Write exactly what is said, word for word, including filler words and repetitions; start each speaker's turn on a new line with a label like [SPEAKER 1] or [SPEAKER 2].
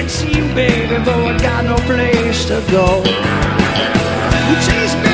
[SPEAKER 1] see you, baby, but I got no place to go. You chase me